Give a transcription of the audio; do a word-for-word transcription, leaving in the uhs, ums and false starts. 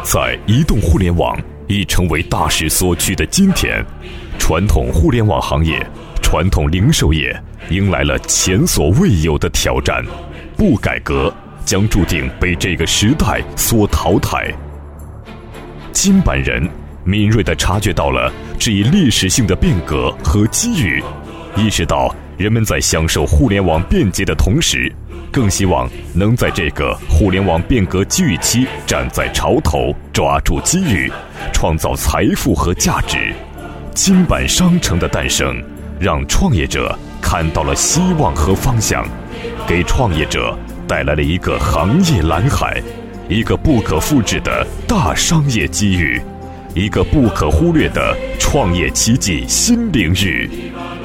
在移动互联网已成为大势所趋的今天，传统互联网行业、传统零售业迎来了前所未有的挑战，不改革将注定被这个时代所淘汰。金版人敏锐地察觉到了这一历史性的变革和机遇，意识到人们在享受互联网便捷的同时，更希望能在这个互联网变革机遇期站在潮头，抓住机遇，创造财富和价值。金版商城的诞生，让创业者看到了希望和方向，给创业者带来了一个行业蓝海，一个不可复制的大商业机遇，一个不可忽略的创业奇迹新领域。